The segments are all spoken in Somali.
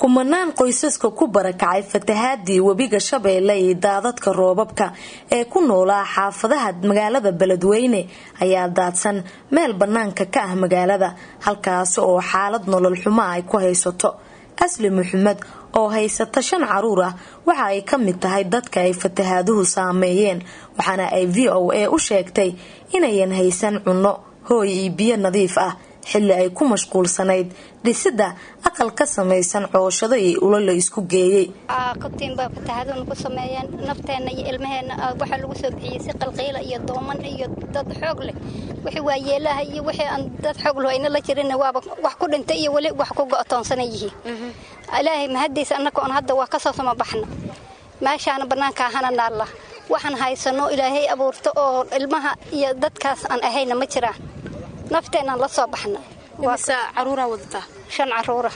kumanaan qoysaska ku barakacay fatahaadii webiga Shabeelle iyo daadadka roobabka ee ku noolaa xaafadaha magaalada Beledweyne ayaa daadsan meel banaanka ka ah magaalada halkaas oo xaalad nolol xumo ay ku haysato. Asli Maxamed oo haysata 5 caruur ah waxa ay ka mid tahay dadka ay fatahaaduhu saameeyeen waxaana ay VOA u sheegtay inayan haysan cunno hooy iyo biyo nadiif ah xilli ay ku mashquulsanayd dhisida aqal ka samaysan cooshado iyo ulal isku geeyay. Qabteen baa fatahaadun ku sameeyeen nafteena iyo ilmaheena waxa lagu soo bixiyay si qalqeyl iyo dooman iyo dad xoog leh wixii waa yeelaha iyo wixii aan dad xoog lehayna la jirin waaba wax ku dhintay iyo wali wax ku go'toonsanayeen. Ilaahay mahadiisa annaka on hadda waa ka soo sama baxna meeshaan banaanka ahana Allah waxaan haysano Ilaahay abuurto oo ilmaha iyo dadkaas aan ahayna ma jiraan nafteena la soo baxna. Wasa caruura wadata 5 caruura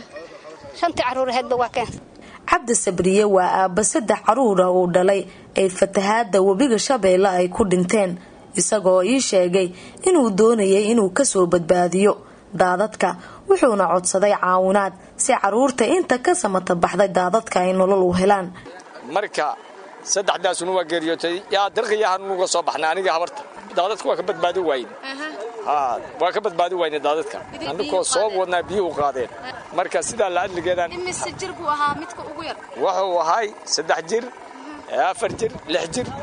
5 caruur hadba waa keen. Cabdi Sabriye waa aabba 3 caruur oo dhalay ay fatahaada webiga Shabeelle ay ku dhinteen isagoo ii sheegay inuu doonayay inuu ka soo badbaadiyo daadadka wuxuuna codsaday caawinaad si caruurta inta ka samata baxday daadadka ay nolol u helaan. Marka 3daas uu geeriyootay yaa dalqiyahan uga soo baxna aniga habarta daadadku waa ka badbaadi waayeen. waa ka badbaadi wayna daadadka anagoo soo wadnaa biyo u qaadeen marka sida la adligeedaan imise jir buu ahaa midka ugu yar wuxuu ahay 3 jir 4 jir 6 jir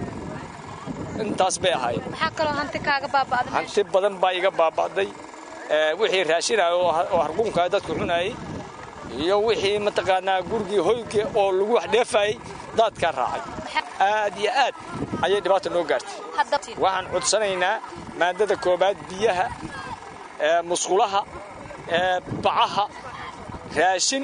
intaas bay ahay waxa kale hanti kaaga baabaaday hanti badan baa iga baabaaday wixii raashinay oo harqunka dadku cunay iyo wixii mataqaanaa gurigi hoyga oo lagu wax dheefay dadka raacay aad iyo aad ayay dhibaato noo gaartay waxaan codsanaynaa maadada koobaad biyaha musqulaha bacaha raashin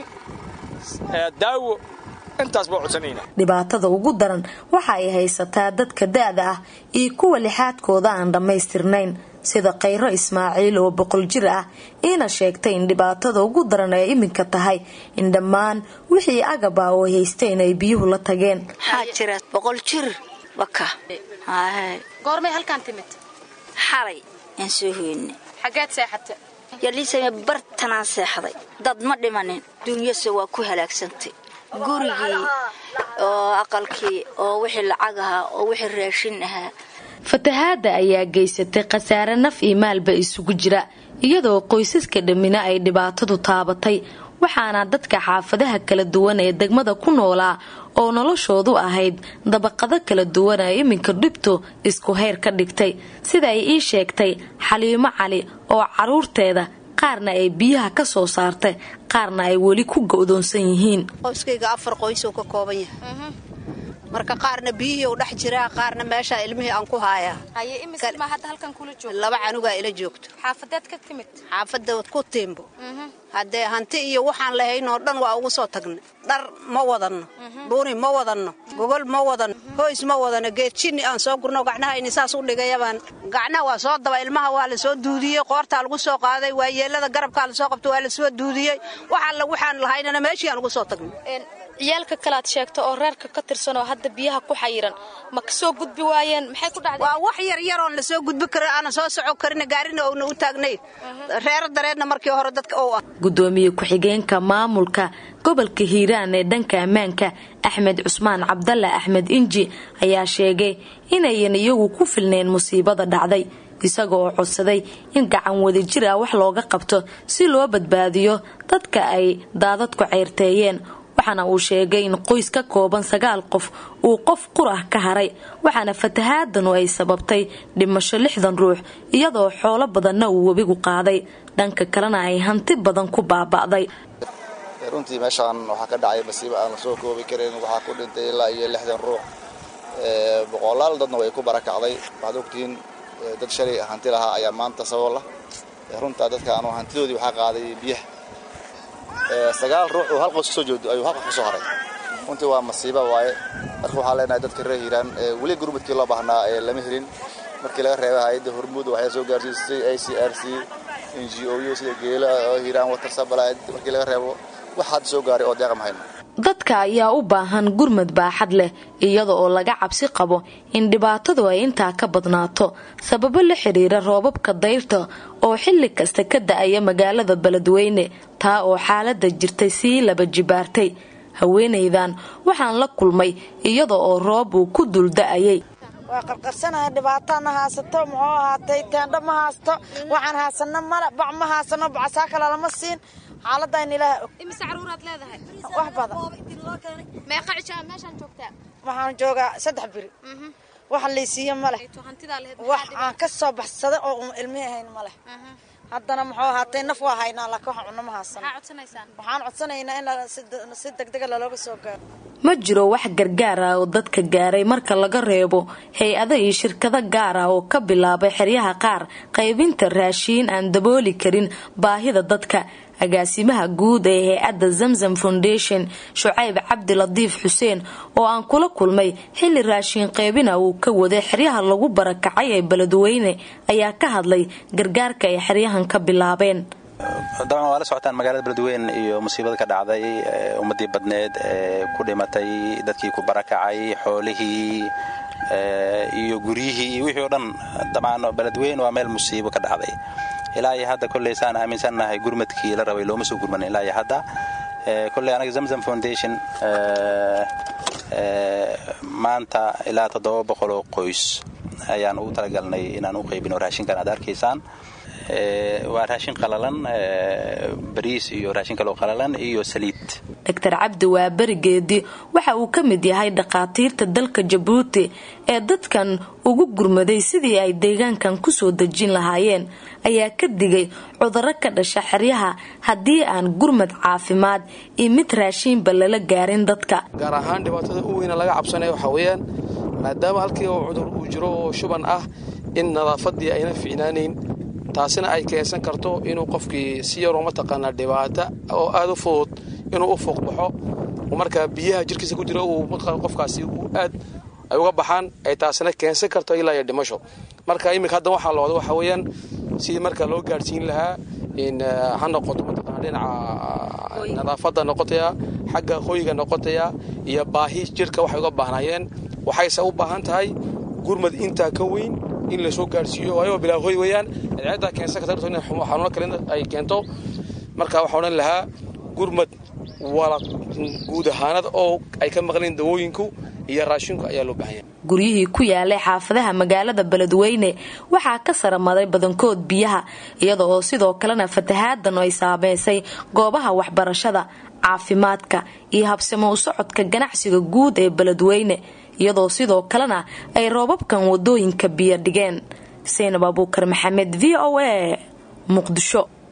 daawo intaas baa codsanaynaa. Dhibaatada ugu daran waxa ay haysataa dadka daada ah iyo kuwa lixaadkooda aan dhamaystirnayn sida Qayro Ismaaciil oo 100 jir ah ina sheegtay in dhibaatada ugu daran ay iminka tahay in dhammaan wixii agaba oo haysteen ay biyuhu la tageen. Jira 100 jir waka goormay halkaan timid xalay aan soo hoynay xageed seexatay yaliisay bartanaan seexday dad ma dhimanin dunyada waa ku halaagsantay gurigii oo aqalkii oo wixii lacag ah oo wixii raashin ah. Fatahaada ayaa geysatay khasaare naf iyo maalba isugu jira iyadoo qoysaska dhamina ay dhibaatadu taabatay waxaana dadka xaafadaha kala duwan ee degmada ku noolaa oo noloshoodu ahayd dabaqado kala duwan ay iminka dhibto isku heer ka dhigtay sida ay ii sheegtay Xaliimo Cali oo caruurteeda qaarna ay biyaha ka soo saartay qaarna ay wali ku go'doonsan yihiin. Qoyskayga 4 qoys oo ka kooban yahay marka qaarna biyihii u dhex jira qaarna meesha ilmihii aan ku haaya haye imise ma hadda halkan kula joogto 2 canuga ila joogto xaafadeed ka timid xaafadda ku tiimbo hadee hanti iyo waxaan lahayn oo dhan waa ugu soo tagnay dhar ma wadano buuni ma wadano gogol ma wadano hoys ma wadano geedchini aan soo gurno gacnaha in saas u dhigayaan gacnaha waa soo daba ilmaha waa la soo duudiyay qoorta lagu soo qaaday waa yeelada garabka la soo qabto waa la soo duudiyay waxaan lahaynana meeshii aan ugu soo tagnay. ciyaalka kalaad sheegto oo reerka ka tirsan oo hadda biyaha ku xayiran ma ka soo gudbi waayeen maxay ku dhacday waa wax yar oo la soo gudbi karo aan soo soco karin gaarina oo u taagnay reer dareedna markii hore dadka oo ah. Gudoomiye ku-xigeenka maamulka gobolka Hiiraan ee dhanka ammaanka Axmed Cusmaan Cabdalla Axmed Inji ayaa sheegay inayan iyagu ku filneen musiibada dhacday isagoo codsaday in gacan wadajir ah wax looga qabto si loo badbaadiyo dadka ay daadadku ceyrteeyeen. waxaana uu sheegay in qoys ka kooban 9 qof uu qof qurah ka haray waxaana fatahaadanu ay sababtay dhimasho 60 ruux iyadoo xoolo badanna uu webigu qaaday dhanka kalena ay hanti badan ku baaba'day. runtii meeshaan waxa ka dhacay masiibo aan soo koobi karin waxa ku dhintay ilaa 60 ruux boqolaal dadna way ku barakacday waxaad ogtiin dad shalay hanti lahaa ayaa maanta sabab la runta dadka aan hantidoodii waxa qaaday biyaha 9 ruux oo hal qoys soo jeedo ayuu halka soo haray runtii waa masiibo waaye marka waxa leenahay dadka reer Hiiraan wali gurmadkii loo baahnaa lama helin markii laga reebay hay'adda Hormuud waxay soo gaarsiisay ICRC NGO sida geela Hiiraan Water Supply markii laga reebo waxa soo gaaray oo deeq ma hayno. dadka ayaa u baahan gurmad baaxad leh iyada oo laga cabsi qabo in dhibaatadu ay intaa ka badnaato sababo la xiriira roobabka dayrta oo xilli kasta ka da'aya magaalada Beledweyne taa oo xaaladda jirtay sii laba jibaartay. haweenaydan waxaan la kulmay iyada oo roob uu ku dul da'ayay. waa qarqarsanahay dhibaatana haasato muxuu ahaatay teendho ma haasto waxaan haasano mala bac ma haasano bacsaa kale lama siin xaaladayna ilaahay og. imise caruuraad leedahay? wax badan. meeqa cishaa meeshaan joogtaa? waxaan joogaa 3 biri. wax la siiyo ma leh. wax aan ka soo baxsaday oo ilmihi ahayn ma leh. haddana muxuu ahaatay naf waa haynaa laakiin wax cunno ma haasano. waxaan codsanaynaa in si degdeg looga soo gaaro. ma jiro wax gargaar ah oo dadka gaaray marka laga reebo hay-ado iyo shirkado gaar ah oo ka bilaabay xeryaha qaar qaybinta raashiin aan dabooli karin baahida dadka. agaasimaha guud ee hay-adda Zamzam Foundation Shucayb Cabdiladiif Xuseen oo aan kula kulmay xilli raashin qaybina uu ka waday xeryaha lagu barakacay ee Beledweyne ayaa ka hadlay gargaarka ay xeryahan ka bilaabeen. dabcan waa la socotaan magaalada Beledweyne iyo musiibada ka dhacday ummadii badneed ku dhimatay dadkii ku barakacay xoolihii iyo guriyihii iyo wixii oo dhan. dabcan Beledweyne waa meel musiibo ka dhacday ilaa iyo hadda kullee saan aaminsanahay gurmadkii la rabay looma soo gurman ilaa iyo hadda. kullee anaga Zamzam Foundation maanta ilaa 700 oo qoys ayaan ugu talagalnay inaan u qaybino raashinkan aad arkaysaan. waa raashin qalalan bariis iyo raashin kale oo qalalan iyo saliid. Dr. Cabdi waa barigeedi waxa uu ka mid yahay dhaqaatiirta dalka Djibouti ee dadkan ugu gurmaday sidii ay deegaankan ku soo dajin lahaayeen ayaa ka digay cudurro ka dhasha xeryaha haddii aan gurmad caafimaad iyo mid raashinba lala gaarin dadka. gaar ahaan dhibaatada ugu weyn laga cabsanayo waxa weeyaan maadaama halkii oo cudur uu jiro oo shuban ah in nadaafadii ayna fiicnaaneyn taasina ay keensan karto inuu qofkii si yar oo mataqaanaa dhibaato oo aad u fudud inuu u fuuqbaxo marka biyaha jirkiisa ku jira uu qofkaasi uu aad ay uga baxaan ay taasina keensan karto ilaa iyo dhimasho. marka imika hadda waxa la wado waxa weeyaan si marka loo gaarsiin lahaa in ha noqoto mataqaanaa dhinaca nadaafadda noqotaya xagga hoyga noqotaya iyo baahi jirka waxay uga baahnayeen waxayse u baahan tahay gurmad inta ka weyn in la soo gaarsiiyo waayo bilaa hoy weeyaan ciidda keensan karto in xanuuno kale ay keento. marka waxa oran lahaa gurmad wala guud ahaanad oo ay ka maqleen dawooyinku iyo raashinku ayaa loo baahan yahay. guryihii ku yaalay xaafadaha magaalada Beledweyne waxaa ka saramaday badankood biyaha iyada oo sidoo kalena fatahaadan ay saameysay goobaha waxbarashada caafimaadka iyo habsamo u socodka ganacsiga guud ee Beledweyne iyadoo sidoo kalena ay roobabkan wadooyinka biyo dhigeen. Seenab Abuukar Maxamed VOA Muqdisho.